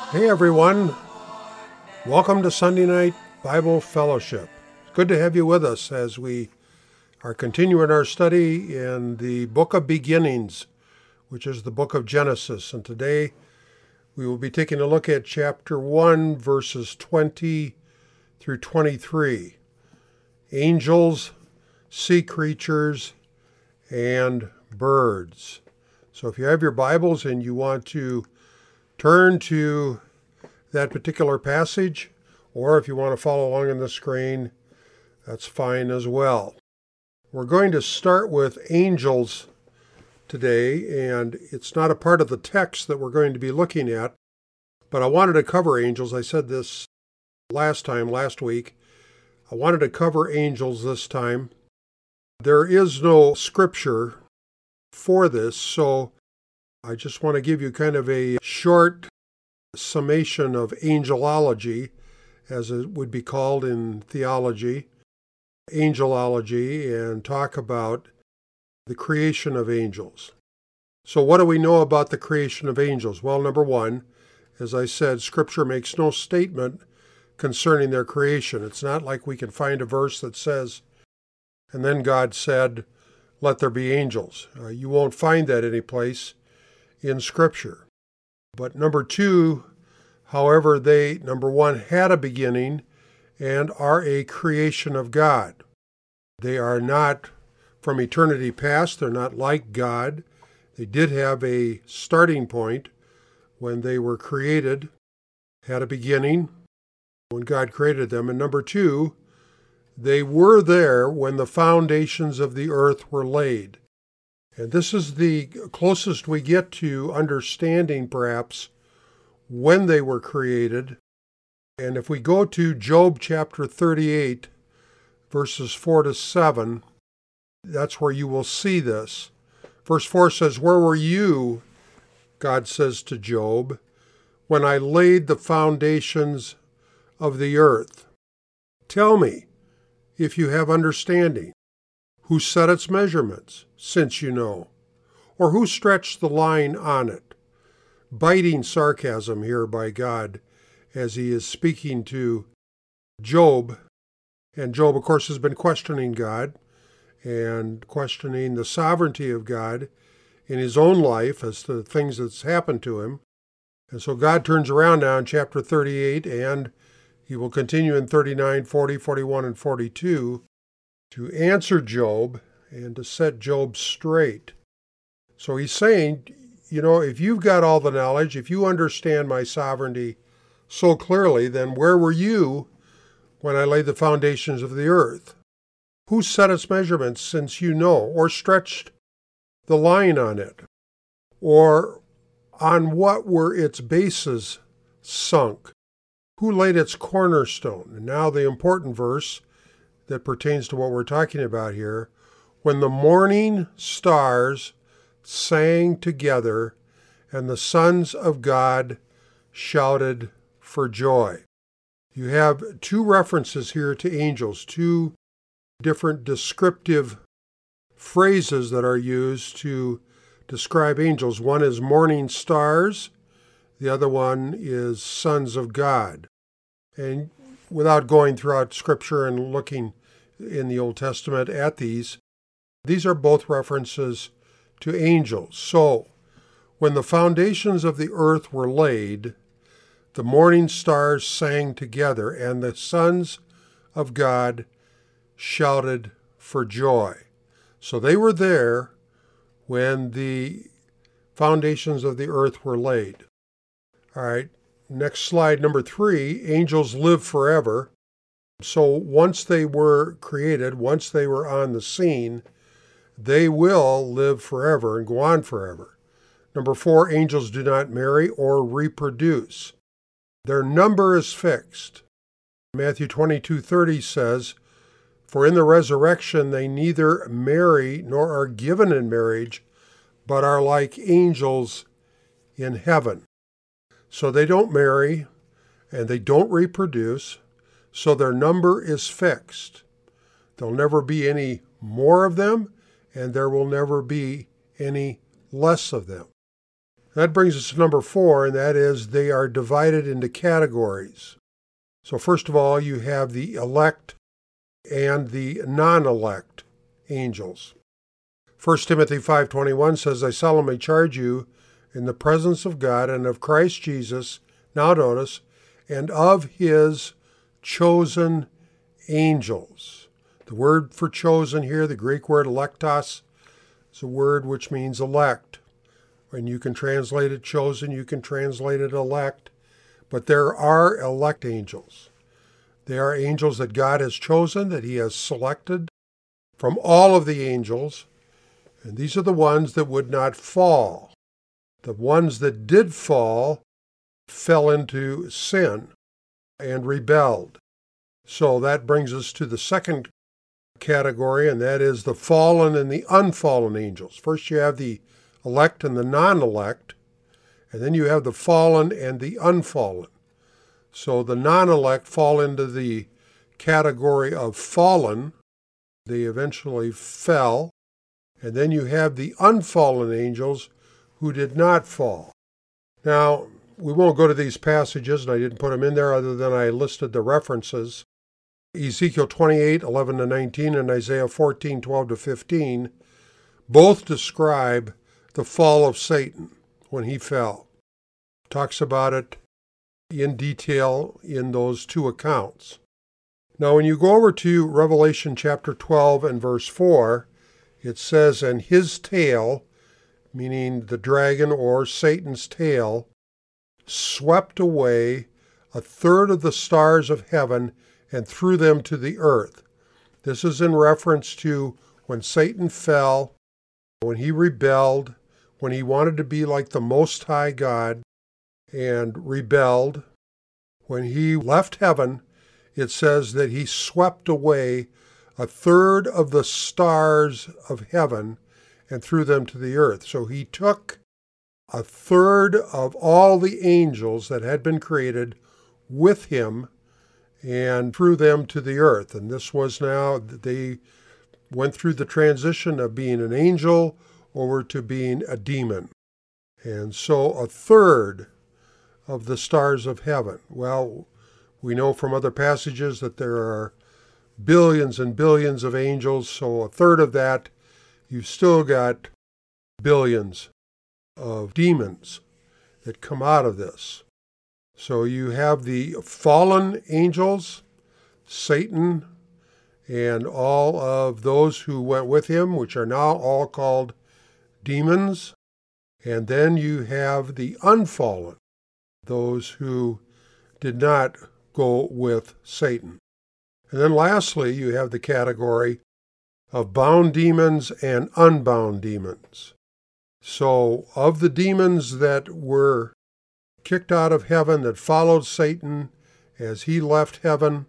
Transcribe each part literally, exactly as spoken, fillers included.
Hey everyone, welcome to Sunday Night Bible Fellowship. It's good to have you with us as we are continuing our study in the Book of Beginnings, which is the book of Genesis. And today we will be taking a look at chapter one, verses twenty through twenty-three. Angels, sea creatures, and birds. So if you have your Bibles and you want to turn to that particular passage, or if you want to follow along on the screen, that's fine as well. We're going to start with angels today, and it's not a part of the text that we're going to be looking at, but I wanted to cover angels. I said this last time, last week. I wanted to cover angels this time. There is no scripture for this, so I just want to give you kind of a short summation of angelology, as it would be called in theology, angelology, and talk about the creation of angels. So what do we know about the creation of angels? Well, number one, as I said, Scripture makes no statement concerning their creation. It's not like we can find a verse that says, and then God said, let there be angels. Uh, you won't find that any place in Scripture. But number two, however, they, number one, had a beginning and are a creation of God. They are not from eternity past. They're not like God. They did have a starting point when they were created, had a beginning when God created them. And number two, they were there when the foundations of the earth were laid. And this is the closest we get to understanding, perhaps, when they were created. And if we go to Job chapter thirty-eight, verses four to seven, that's where you will see this. Verse four says, "Where were you," God says to Job, "when I laid the foundations of the earth? Tell me, if you have understanding. Who set its measurements, since you know? Or who stretched the line on it?" Biting sarcasm here by God as he is speaking to Job. And Job, of course, has been questioning God and questioning the sovereignty of God in his own life as to the things that's happened to him. And so God turns around now in chapter thirty-eight, and he will continue in thirty-nine, forty, forty-one, and forty-two to answer Job and to set Job straight. So he's saying, you know, if you've got all the knowledge, if you understand my sovereignty so clearly, then where were you when I laid the foundations of the earth? Who set its measurements, since you know, or stretched the line on it? Or on what were its bases sunk? Who laid its cornerstone? And now the important verse that pertains to what we're talking about here. When the morning stars sang together and the sons of God shouted for joy. You have two references here to angels, two different descriptive phrases that are used to describe angels. One is morning stars, the other one is sons of God. And without going throughout Scripture and looking in the Old Testament at these, these are both references to angels. So, when the foundations of the earth were laid, the morning stars sang together, and the sons of God shouted for joy. So they were there when the foundations of the earth were laid. All right, next slide, number three, angels live forever. So once they were created, once they were on the scene, they will live forever and go on forever. Number four, angels do not marry or reproduce. Their number is fixed. Matthew twenty-two thirty says, "For in the resurrection they neither marry nor are given in marriage, but are like angels in heaven." So they don't marry and they don't reproduce, so their number is fixed. There'll never be any more of them, and there will never be any less of them. That brings us to number four, and that is they are divided into categories. So first of all, you have the elect and the non-elect angels. First Timothy five twenty-one says, I solemnly charge you in the presence of God and of Christ Jesus, now notice, and of his chosen angels. The word for chosen here, the Greek word electos, is a word which means elect. And you can translate it chosen, you can translate it elect. But there are elect angels. They are angels that God has chosen, that he has selected from all of the angels. And these are the ones that would not fall. The ones that did fall fell into sin and rebelled. So that brings us to the second category, and that is the fallen and the unfallen angels. First you have the elect and the non-elect, and then you have the fallen and the unfallen. So the non-elect fall into the category of fallen. They eventually fell. And then you have the unfallen angels who did not fall. Now, we won't go to these passages, and I didn't put them in there other than I listed the references. Ezekiel twenty-eight, eleven to nineteen, and Isaiah fourteen, twelve to fifteen, both describe the fall of Satan when he fell. Talks about it in detail in those two accounts. Now, when you go over to Revelation chapter twelve and verse four, it says, and his tail, meaning the dragon or Satan's tail, swept away a third of the stars of heaven and threw them to the earth. This is in reference to when Satan fell, when he rebelled, when he wanted to be like the Most High God and rebelled. When he left heaven, it says that he swept away a third of the stars of heaven and threw them to the earth. So he took a third of all the angels that had been created with him and threw them to the earth. And this was now, they went through the transition of being an angel over to being a demon. And so a third of the stars of heaven. Well, we know from other passages that there are billions and billions of angels, so a third of that, you've still got billions of demons that come out of this. So you have the fallen angels, Satan, and all of those who went with him, which are now all called demons. And then you have the unfallen, those who did not go with Satan. And then lastly, you have the category of bound demons and unbound demons. So of the demons that were kicked out of heaven, that followed Satan as he left heaven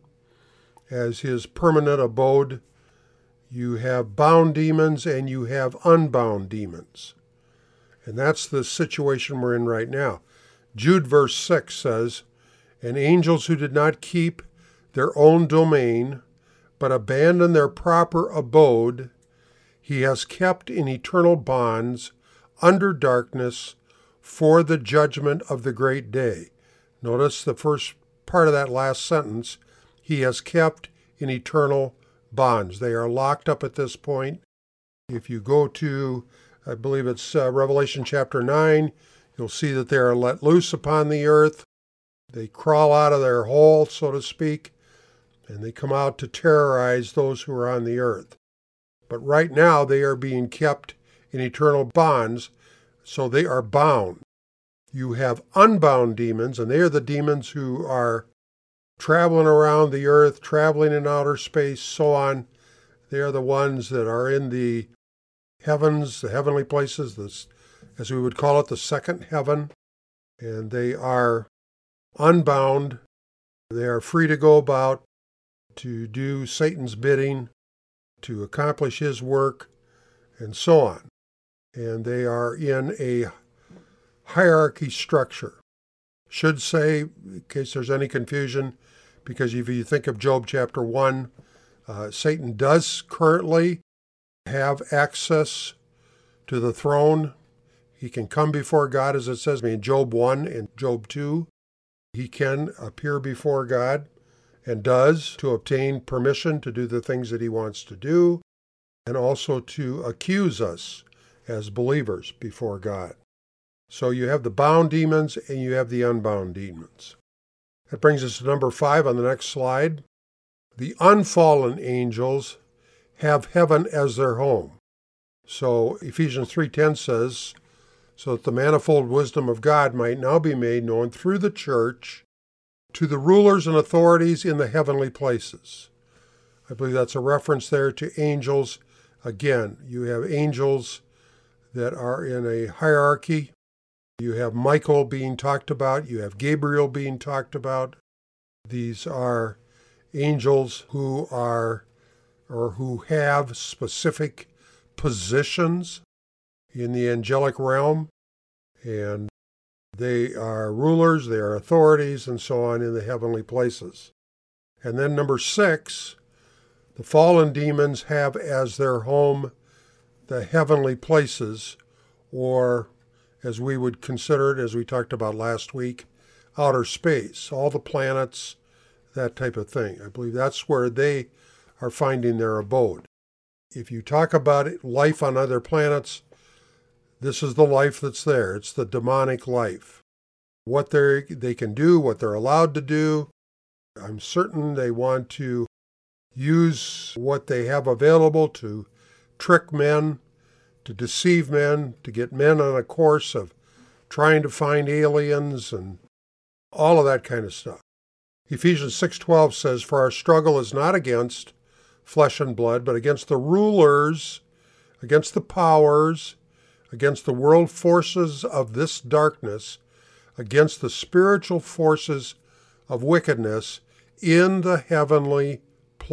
as his permanent abode, you have bound demons and you have unbound demons. And that's the situation we're in right now. Jude verse six says, and angels who did not keep their own domain, but abandoned their proper abode, he has kept in eternal bonds under darkness for the judgment of the great day. Notice the first part of that last sentence, he has kept in eternal bonds. They are locked up at this point. If you go to, I believe it's uh, Revelation chapter nine, you'll see that they are let loose upon the earth. They crawl out of their hole, so to speak, and they come out to terrorize those who are on the earth. But right now they are being kept in eternal bonds, so they are bound. You have unbound demons, and they are the demons who are traveling around the earth, traveling in outer space, so on. They are the ones that are in the heavens, the heavenly places, this, as we would call it, the second heaven. And they are unbound. They are free to go about, to do Satan's bidding, to accomplish his work, and so on. And they are in a hierarchy structure. Should say, in case there's any confusion, because if you think of Job chapter one, uh, Satan does currently have access to the throne. He can come before God, as it says in Job one and Job two. He can appear before God and does to obtain permission to do the things that he wants to do, and also to accuse us as believers before God. So you have the bound demons and you have the unbound demons. That brings us to number five on the next slide. The unfallen angels have heaven as their home. So Ephesians three ten says, so that the manifold wisdom of God might now be made known through the church to the rulers and authorities in the heavenly places. I believe that's a reference there to angels. Again, you have angels that are in a hierarchy. You have Michael being talked about. You have Gabriel being talked about. These are angels who are or who have specific positions in the angelic realm, and they are rulers, they are authorities, and so on in the heavenly places. And then number six, the fallen demons have as their home the heavenly places, or as we would consider it, as we talked about last week, outer space, all the planets, that type of thing. I believe that's where they are finding their abode. If you talk about it, life on other planets, this is the life that's there. It's the demonic life. What they they can do, what they're allowed to do. I'm certain they want to use what they have available to trick men, to deceive men, to get men on a course of trying to find aliens and all of that kind of stuff. Ephesians six twelve says, for our struggle is not against flesh and blood, but against the rulers, against the powers, against the world forces of this darkness, against the spiritual forces of wickedness in the heavenly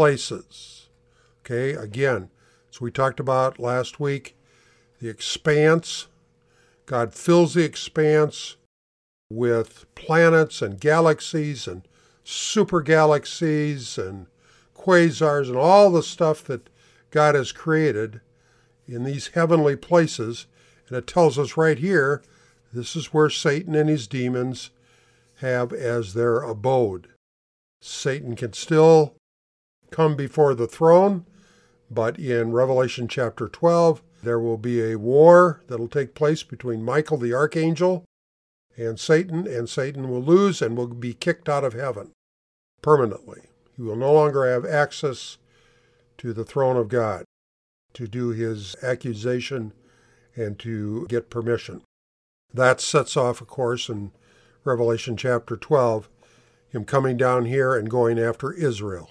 places. Okay, again, as we talked about last week, the expanse, God fills the expanse with planets and galaxies and super galaxies and quasars and all the stuff that God has created in these heavenly places. And it tells us right here, this is where Satan and his demons have as their abode. Satan can still come before the throne, but in Revelation chapter twelve, there will be a war that will take place between Michael the archangel and Satan, and Satan will lose and will be kicked out of heaven permanently. He will no longer have access to the throne of God to do his accusation and to get permission. That sets off, of course, in Revelation chapter twelve, him coming down here and going after Israel.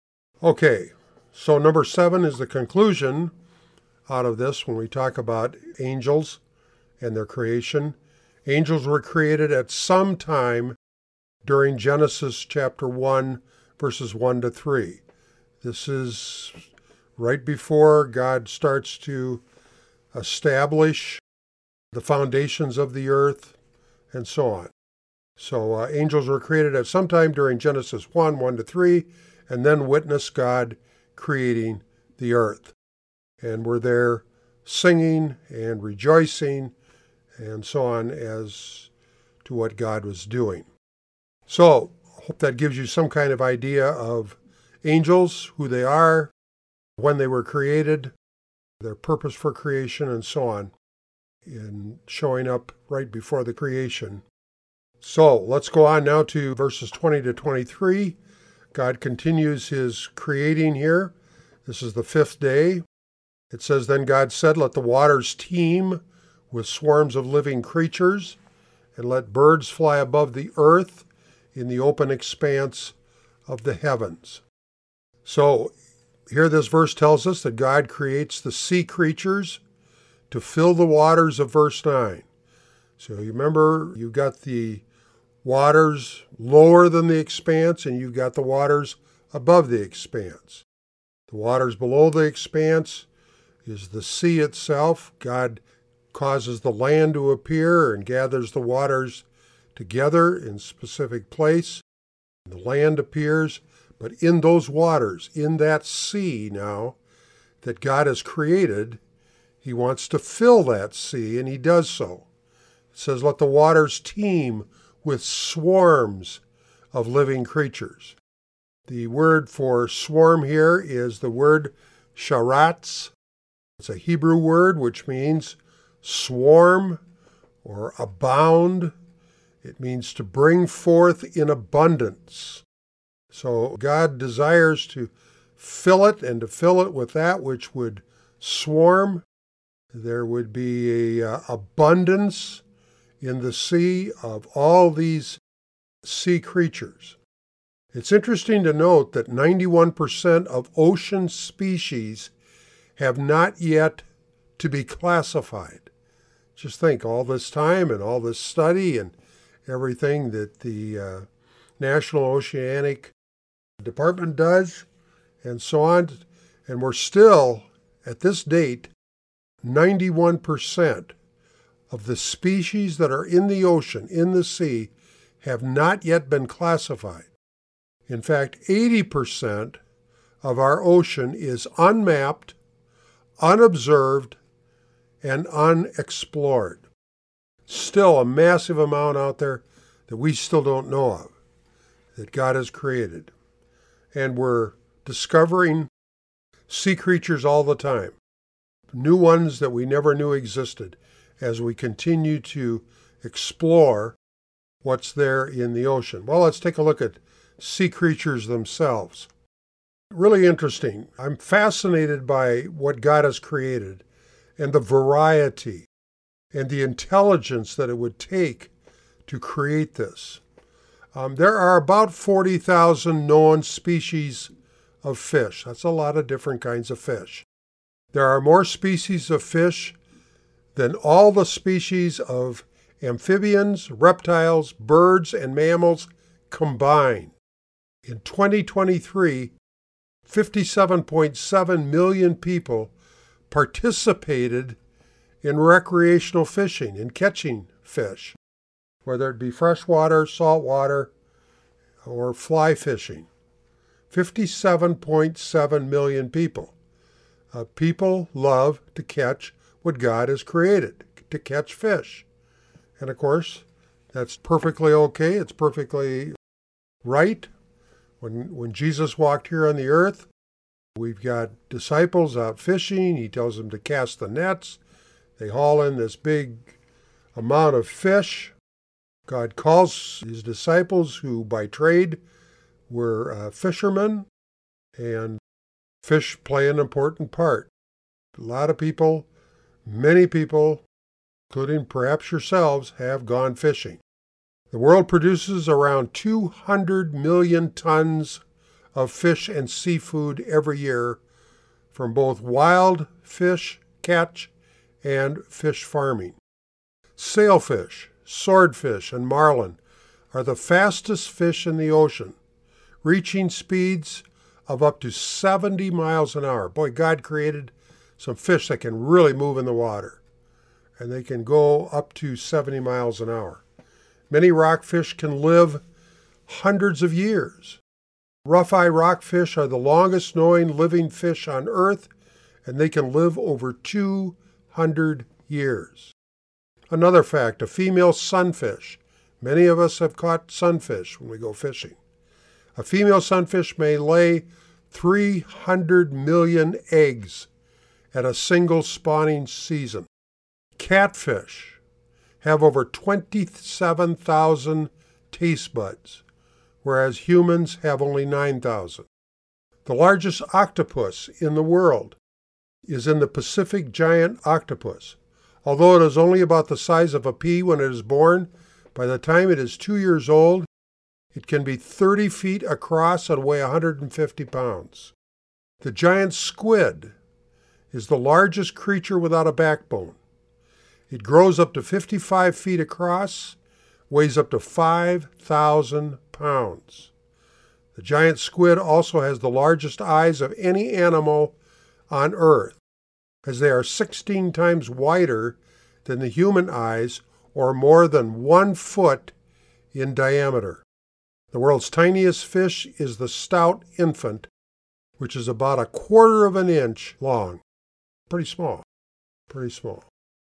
Okay, so number seven is the conclusion out of this when we talk about angels and their creation. Angels were created at some time during Genesis chapter one, verses one to three. This is right before God starts to establish the foundations of the earth and so on. So uh, angels were created at some time during Genesis one, one to three, and then witness God creating the earth. And were there singing and rejoicing and so on as to what God was doing. So, I hope that gives you some kind of idea of angels, who they are, when they were created, their purpose for creation, and so on, in showing up right before the creation. So, let's go on now to verses twenty to twenty-three. God continues his creating here. This is the fifth day. It says, then God said, let the waters teem with swarms of living creatures, and let birds fly above the earth in the open expanse of the heavens. So here this verse tells us that God creates the sea creatures to fill the waters of verse nine. So you remember, you've got the waters lower than the expanse, and you've got the waters above the expanse. The waters below the expanse is the sea itself. God causes the land to appear and gathers the waters together in a specific place. The land appears, but in those waters, in that sea now that God has created, He wants to fill that sea, and he does so. It says, let the waters teem with swarms of living creatures. The word for swarm here is the word sharatz. It's a Hebrew word which means swarm or abound. It means to bring forth in abundance. So God desires to fill it and to fill it with that which would swarm. There would be a uh, abundance in the sea of all these sea creatures. It's interesting to note that ninety-one percent of ocean species have not yet to be classified. Just think, all this time and all this study and everything that the uh, National Oceanic Department does and so on, and we're still, at this date, ninety-one percent of the species that are in the ocean, in the sea, have not yet been classified. In fact, eighty percent of our ocean is unmapped, unobserved, and unexplored. Still a massive amount out there that we still don't know of, that God has created. And we're discovering sea creatures all the time, new ones that we never knew existed, as we continue to explore what's there in the ocean. Well, let's take a look at sea creatures themselves. Really interesting. I'm fascinated by what God has created and the variety and the intelligence that it would take to create this. Um, there are about forty thousand known species of fish. That's a lot of different kinds of fish. There are more species of fish than all the species of amphibians, reptiles, birds, and mammals combined. In twenty twenty-three, fifty-seven point seven million people participated in recreational fishing, in catching fish, whether it be freshwater, saltwater, or fly fishing. fifty-seven point seven million people. Uh, people love to catch what God has created, to catch fish. And of course, that's perfectly okay. It's perfectly right. When, when Jesus walked here on the earth, we've got disciples out fishing. He tells them to cast the nets. They haul in this big amount of fish. God calls his disciples, who by trade were uh, fishermen, and fish play an important part. A lot of people, many people, including perhaps yourselves, have gone fishing. The world produces around two hundred million tons of fish and seafood every year from both wild fish catch and fish farming. Sailfish, swordfish, and marlin are the fastest fish in the ocean, reaching speeds of up to seventy miles an hour. Boy, God created some fish that can really move in the water, and they can go up to seventy miles an hour. Many rockfish can live hundreds of years. Rough-eye rockfish are the longest known living fish on Earth, and they can live over two hundred years. Another fact, a female sunfish. Many of us have caught sunfish when we go fishing. A female sunfish may lay three hundred million eggs at a single spawning season. Catfish have over twenty-seven thousand taste buds, whereas humans have only nine thousand. The largest octopus in the world is in the Pacific giant octopus. Although it is only about the size of a pea when it is born, by the time it is two years old, it can be thirty feet across and weigh one hundred fifty pounds. The giant squid is the largest creature without a backbone. It grows up to fifty-five feet across, weighs up to five thousand pounds. The giant squid also has the largest eyes of any animal on Earth, as they are sixteen times wider than the human eyes, or more than one foot in diameter. The world's tiniest fish is the stout infant, which is about a quarter of an inch long. Pretty small. Pretty small.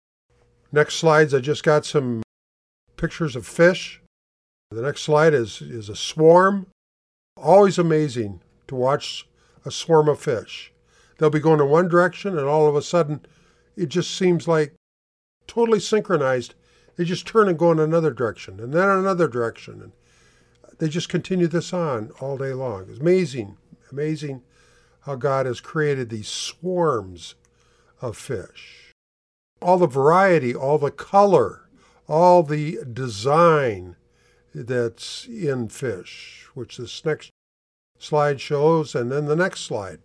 Next slides, I just got some pictures of fish. The next slide is, is a swarm. Always amazing to watch a swarm of fish. They'll be going in one direction, and all of a sudden, it just seems like totally synchronized. They just turn and go in another direction, and then another direction. And they just continue this on all day long. It's amazing, amazing how God has created these swarms of fish. All the variety, all the color, all the design that's in fish, which this next slide shows, and then the next slide.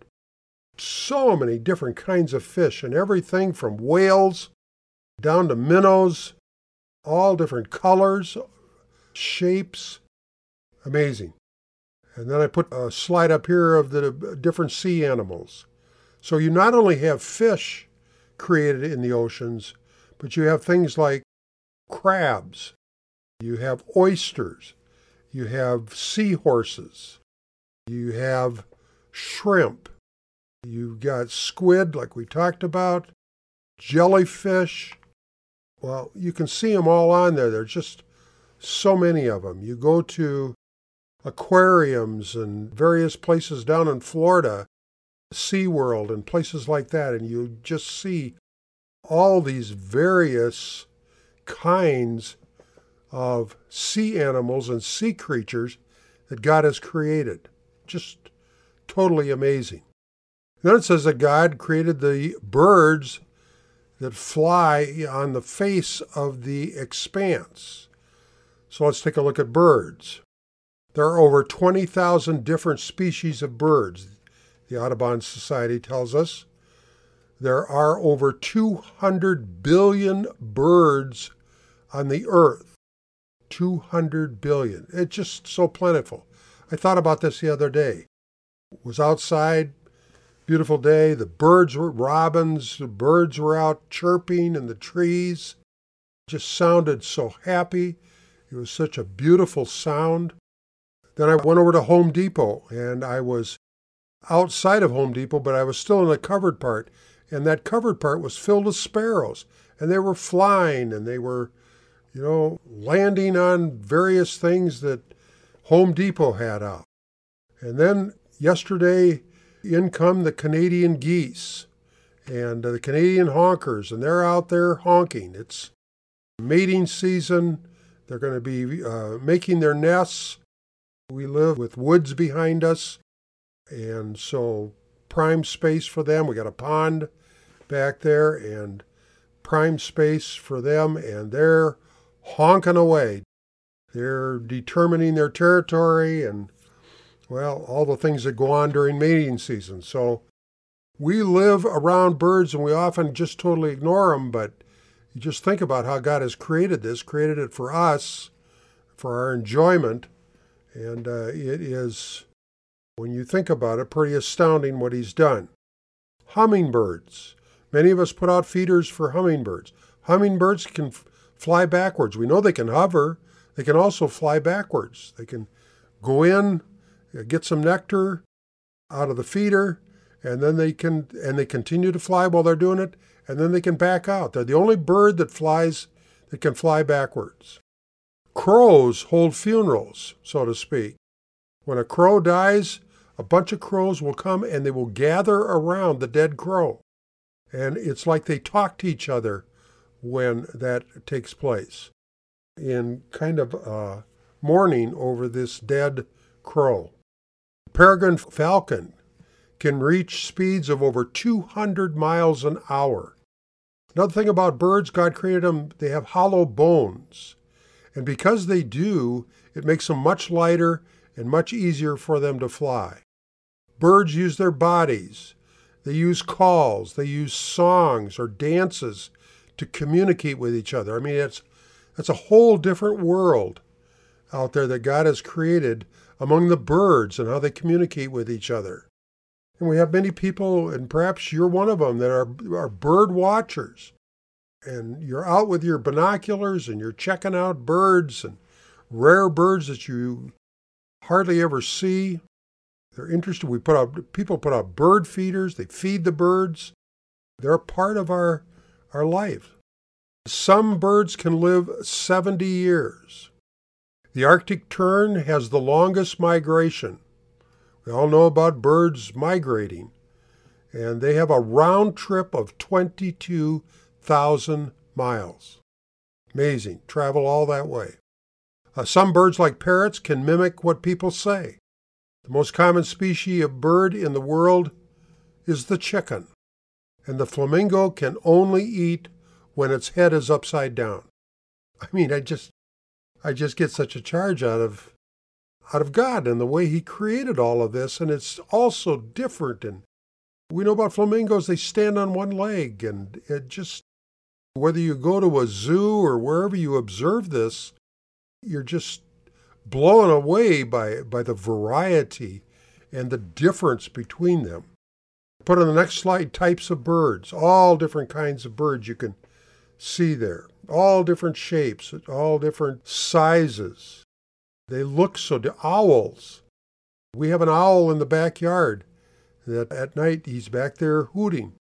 So many different kinds of fish, and everything from whales down to minnows, all different colors, shapes. Amazing. And then I put a slide up here of the different sea animals. So you not only have fish created in the oceans, but you have things like crabs, you have oysters, you have seahorses, you have shrimp, you've got squid like we talked about, jellyfish. Well, you can see them all on there. There's just so many of them. You go to aquariums and various places down in Florida, SeaWorld and places like that, and you just see all these various kinds of sea animals and sea creatures that God has created. Just totally amazing. Then it says that God created the birds that fly on the face of the expanse. So let's take a look at birds. There are over twenty thousand different species of birds, the Audubon Society tells us. There are over two hundred billion birds on the earth. two hundred billion. It's just so plentiful. I thought about this the other day. Was outside, beautiful day. The birds were, robins, the birds were out chirping in the trees. Just sounded so happy. It was such a beautiful sound. Then I went over to Home Depot, and I was outside of Home Depot, but I was still in the covered part, and that covered part was filled with sparrows, and they were flying, and they were, you know, landing on various things that Home Depot had out. And then yesterday, in come the Canadian geese and the Canadian honkers, and they're out there honking. It's mating season. They're going to be uh, making their nests. We live with woods behind us, and so prime space for them. We got a pond back there, and prime space for them, and they're honking away. They're determining their territory and, well, all the things that go on during mating season. So we live around birds, and we often just totally ignore them, but you just think about how God has created this, created it for us, for our enjoyment. And uh, it is, when you think about it, pretty astounding what he's done. Hummingbirds. Many of us put out feeders for hummingbirds. Hummingbirds can f- fly backwards. We know they can hover. They can also fly backwards. They can go in, get some nectar out of the feeder, and then they can and they continue to fly while they're doing it, and then they can back out. They're the only bird that flies that can fly backwards. Crows hold funerals, so to speak. When a crow dies, a bunch of crows will come and they will gather around the dead crow. And it's like they talk to each other when that takes place, in kind of uh, mourning over this dead crow. The peregrine falcon can reach speeds of over two hundred miles an hour. Another thing about birds, God created them, they have hollow bones. And because they do, it makes them much lighter and much easier for them to fly. Birds use their bodies. They use calls. They use songs or dances to communicate with each other. I mean, it's, it's a whole different world out there that God has created among the birds and how they communicate with each other. And we have many people, and perhaps you're one of them, that are, are bird watchers. And you're out with your binoculars and you're checking out birds and rare birds that you hardly ever see. They're interested. We put out, people put out bird feeders. They feed the birds. They're a part of our, our life. Some birds can live seventy years. The Arctic tern has the longest migration. We all know about birds migrating, and they have a round trip of twenty-two thousand miles. Amazing, travel all that way. Uh, some birds, like parrots, can mimic what people say. The most common species of bird in the world is the chicken, and the flamingo can only eat when its head is upside down. I mean, I just, I just get such a charge out of, out of God and the way He created all of this, and it's all so different. And we know about flamingos; they stand on one leg, and it just, whether you go to a zoo or wherever you observe this, you're just blown away by, by the variety and the difference between them. Put on the next slide, types of birds, all different kinds of birds you can see there, all different shapes, all different sizes. They look so, the owls. We have an owl in the backyard that at night he's back there hooting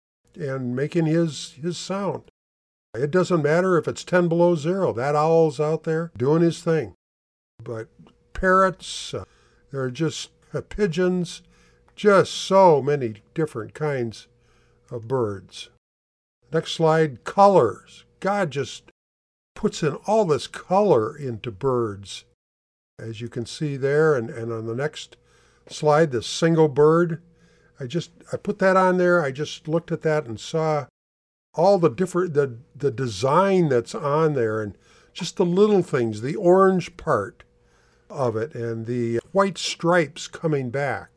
and making his, his sound. It doesn't matter if it's ten below zero, that owl's out there doing his thing. But parrots, uh, there are just uh, pigeons, just so many different kinds of birds. Next slide, colors. God just puts in all this color into birds, as you can see there. And, and on the next slide, the single bird. I just, I put that on there. I just looked at that and saw all the different, the, the design that's on there, and just the little things, the orange part of it and the white stripes coming back.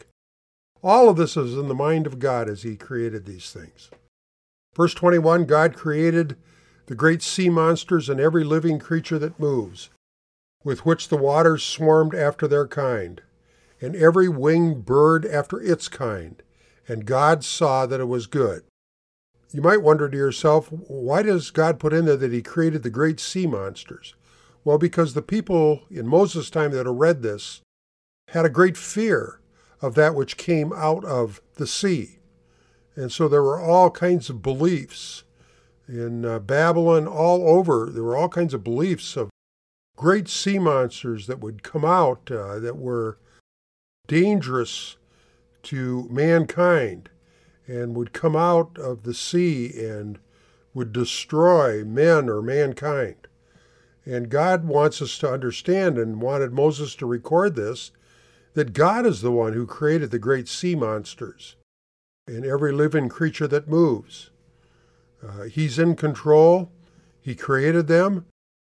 All of this is in the mind of God as He created these things. Verse twenty-one, God created the great sea monsters and every living creature that moves, with which the waters swarmed after their kind, and every winged bird after its kind. And God saw that it was good. You might wonder to yourself, why does God put in there that He created the great sea monsters? Well, because the people in Moses' time that read this had a great fear of that which came out of the sea. And so there were all kinds of beliefs in uh, Babylon, all over. There were all kinds of beliefs of great sea monsters that would come out uh, that were dangerous to mankind and would come out of the sea and would destroy men or mankind. And God wants us to understand, and wanted Moses to record this, that God is the one who created the great sea monsters and every living creature that moves. Uh, he's in control. He created them.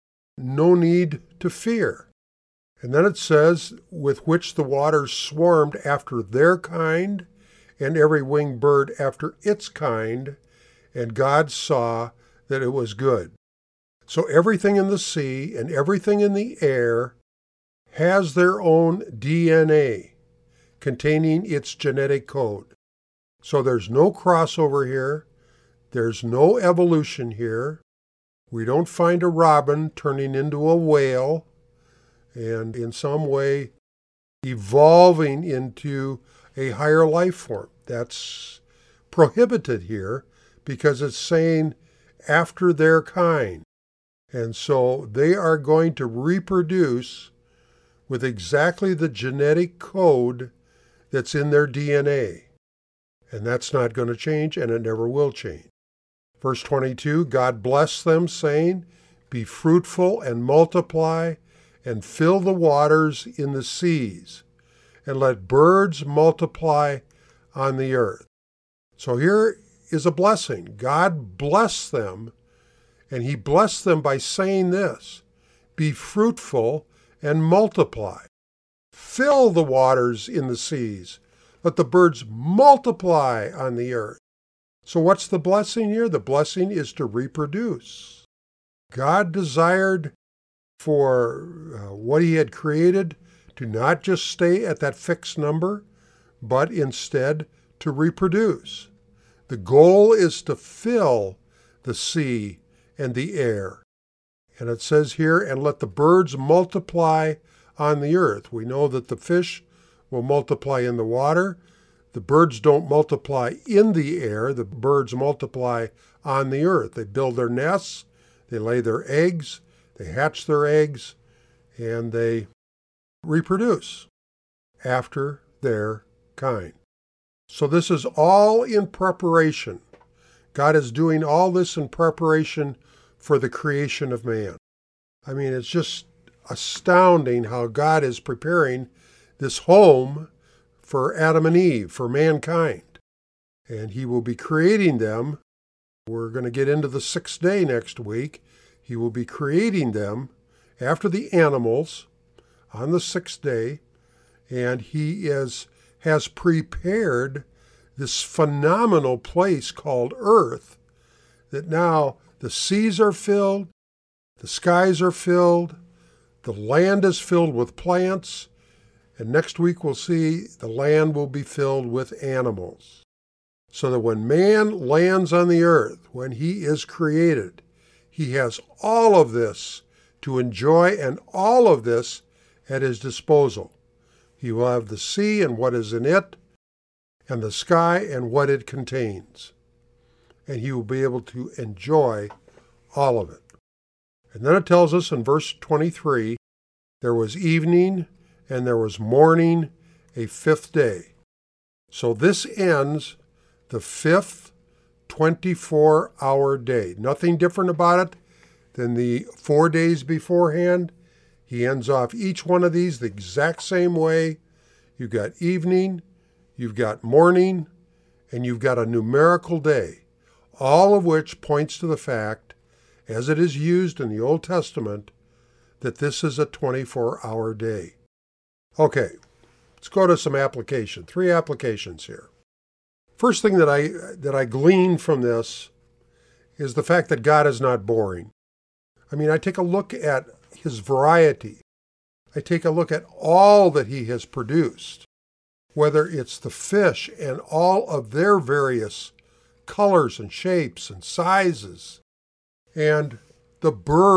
No need to fear. And then it says, with which the waters swarmed after their kind, and every winged bird after its kind, and God saw that it was good. So everything in the sea and everything in the air has their own D N A containing its genetic code. So there's no crossover here. There's no evolution here. We don't find a robin turning into a whale and in some way evolving into a higher life form. That's prohibited here because it's saying after their kind. And so they are going to reproduce with exactly the genetic code that's in their D N A. And that's not going to change, and it never will change. Verse twenty-two, God blessed them, saying, be fruitful and multiply, and fill the waters in the seas, and let birds multiply on the earth. So here is a blessing. God blessed them, and He blessed them by saying this, be fruitful and multiply. Fill the waters in the seas. Let the birds multiply on the earth. So what's the blessing here? The blessing is to reproduce. God desired for uh, what He had created to not just stay at that fixed number, but instead to reproduce. The goal is to fill the sea and the air. And it says here, and let the birds multiply on the earth. We know that the fish will multiply in the water. The birds don't multiply in the air. The birds multiply on the earth. They build their nests, they lay their eggs, they hatch their eggs, and they reproduce after their kind. So this is all in preparation. God is doing all this in preparation for the creation of man. I mean, it's just astounding how God is preparing this home for Adam and Eve, for mankind. And he will be creating them. We're going to get into the sixth day next week. He will be creating them after the animals on the sixth day. And he is has prepared this phenomenal place called earth, that now the seas are filled, the skies are filled, the land is filled with plants, and next week we'll see the land will be filled with animals. So that when man lands on the earth, when he is created, he has all of this to enjoy and all of this at his disposal. He will have the sea and what is in it, and the sky and what it contains. And he will be able to enjoy all of it. And then it tells us in verse twenty-three, there was evening and there was morning, a fifth day. So this ends the fifth twenty-four hour day. Nothing different about it than the four days beforehand. He ends off each one of these the exact same way. You've got evening, you've got morning, and you've got a numerical day, all of which points to the fact, as it is used in the Old Testament, that this is a twenty-four hour day. Okay, let's go to some application. Three applications here. First thing that I that I glean from this is the fact that God is not boring. I mean, I take a look at his variety. I take a look at all that he has produced, whether it's the fish and all of their various colors and shapes and sizes, and the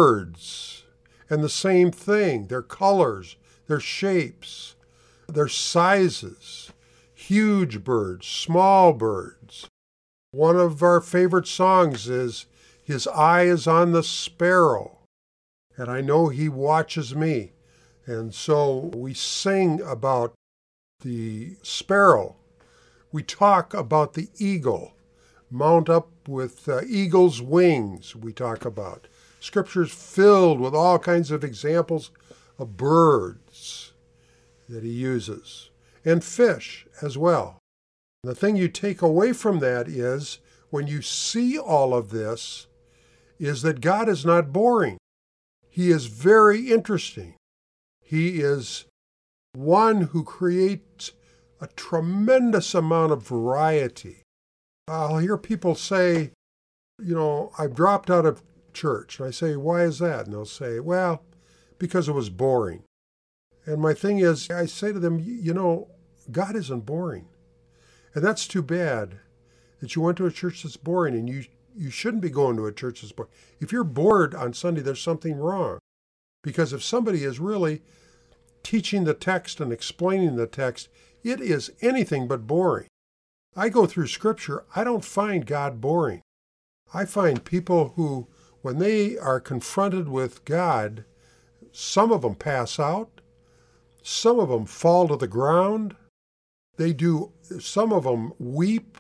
birds, and the same thing, their colors, their shapes, their sizes, huge birds, small birds. One of our favorite songs is, "His eye is on the sparrow, and I know he watches me." And so we sing about the sparrow. We talk about the eagle, mount up with uh, eagle's wings, we talk about. Scripture's filled with all kinds of examples of birds that he uses, and fish as well. The thing you take away from that is, when you see all of this, is that God is not boring. He is very interesting. He is one who creates a tremendous amount of variety. I'll hear people say, you know, I've dropped out of church. And I say, why is that? And they'll say, well, because it was boring. And my thing is, I say to them, you know, God isn't boring. And that's too bad that you went to a church that's boring, and you, you shouldn't be going to a church that's boring. If you're bored on Sunday, there's something wrong. Because if somebody is really teaching the text and explaining the text, it is anything but boring. I go through Scripture, I don't find God boring. I find people who, when they are confronted with God, some of them pass out, some of them fall to the ground, they do, some of them weep,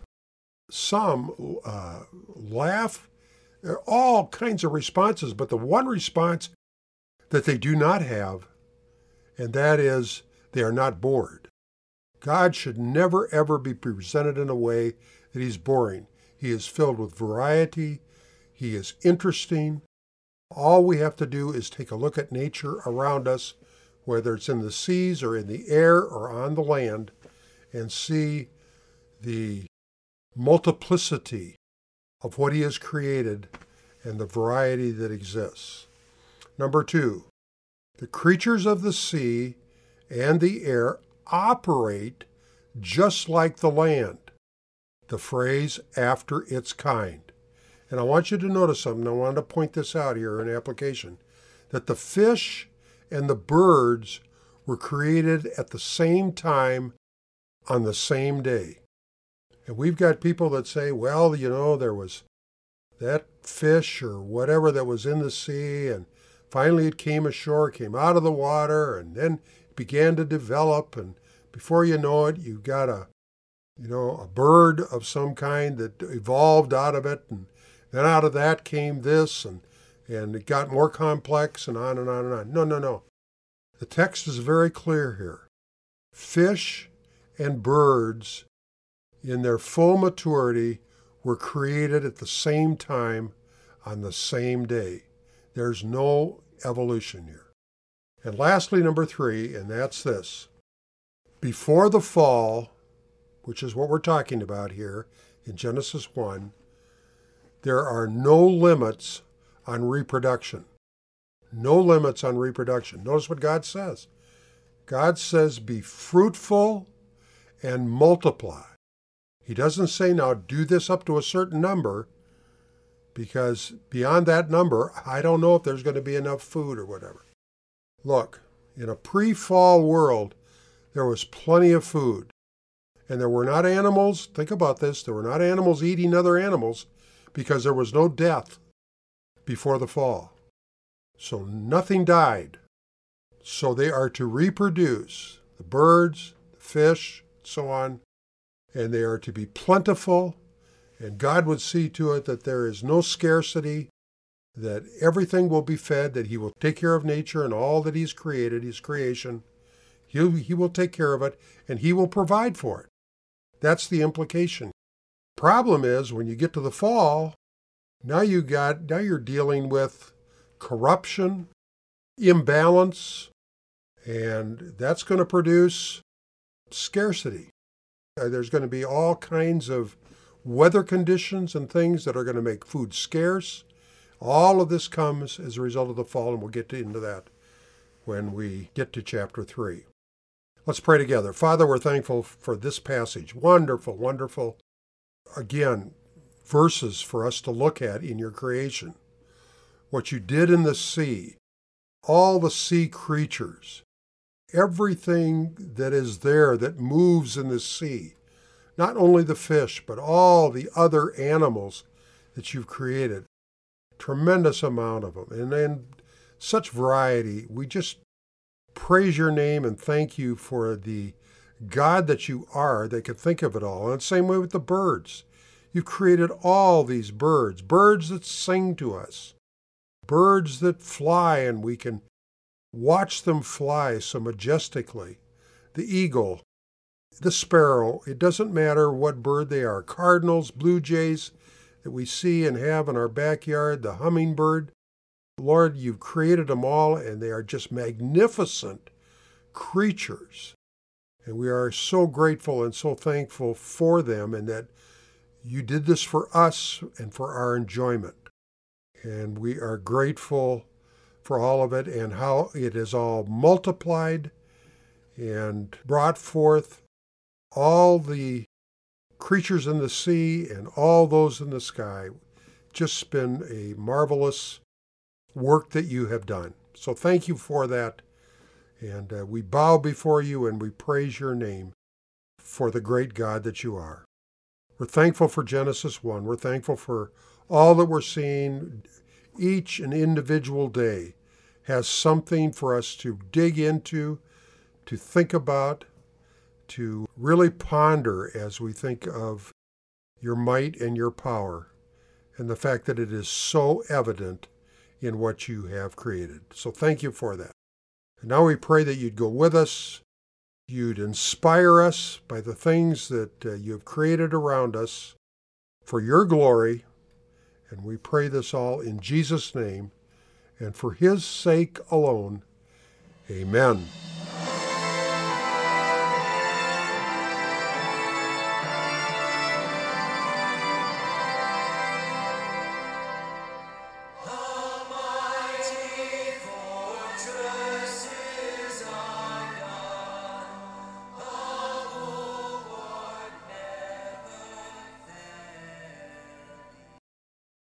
some uh, laugh. There are all kinds of responses, but the one response that they do not have, and that is they are not bored. God should never, ever be presented in a way that he's boring. He is filled with variety. He is interesting. All we have to do is take a look at nature around us, whether it's in the seas or in the air or on the land, and see the multiplicity of what he has created and the variety that exists. Number two, the creatures of the sea and the air operate just like the land. The phrase, after its kind. And I want you to notice something. I wanted to point this out here in application, that the fish and the birds were created at the same time on the same day. And we've got people that say, well, you know, there was that fish or whatever that was in the sea, and finally it came ashore, came out of the water, and then it began to develop, and before you know it, you got a, you know, a bird of some kind that evolved out of it, and then out of that came this, and, and it got more complex, and on and on and on. No, no, no. The text is very clear here. Fish and birds in their full maturity were created at the same time on the same day. There's no evolution here. And lastly, number three, and that's this. Before the fall, which is what we're talking about here in Genesis one, there are no limits on reproduction. No limits on reproduction. Notice what God says. God says, be fruitful and multiply. He doesn't say, now do this up to a certain number, because beyond that number, I don't know if there's going to be enough food or whatever. Look, in a pre-fall world, there was plenty of food. And there were not animals, think about this, there were not animals eating other animals because there was no death before the fall. So nothing died. So they are to reproduce, the birds, the fish, so on, and they are to be plentiful, and God would see to it that there is no scarcity, that everything will be fed, that he will take care of nature and all that he's created, his creation. He, he will take care of it, and he will provide for it. That's the implication. Problem is, when you get to the fall, now you got now you're dealing with corruption, imbalance, and that's going to produce scarcity. Uh, there's going to be all kinds of weather conditions and things that are going to make food scarce. All of this comes as a result of the fall, and we'll get into that when we get to chapter three. Let's pray together. Father, we're thankful for this passage. Wonderful, wonderful, again, verses for us to look at in your creation. What you did in the sea, all the sea creatures, everything that is there that moves in the sea, not only the fish, but all the other animals that you've created. Tremendous amount of them, and then such variety. We just praise your name and thank you for the God that you are that can think of it all. And the same way with the birds. You've created all these birds, birds that sing to us, birds that fly, and we can watch them fly so majestically. The eagle, the sparrow, it doesn't matter what bird they are, cardinals, blue jays that we see and have in our backyard, the hummingbird. Lord, you've created them all, and they are just magnificent creatures. And we are so grateful and so thankful for them, and that you did this for us and for our enjoyment. And we are grateful for all of it and how it is all multiplied and brought forth all the creatures in the sea and all those in the sky. Just been a marvelous work that you have done. So thank you for that. And uh, we bow before you and we praise your name for the great God that you are. We're thankful for Genesis one. We're thankful for all that we're seeing. Each and individual day has something for us to dig into, to think about, to really ponder as we think of your might and your power, and the fact that it is so evident in what you have created. So thank you for that. And now we pray that you'd go with us, you'd inspire us by the things that uh, you have created around us for your glory. And we pray this all in Jesus' name and for his sake alone. Amen.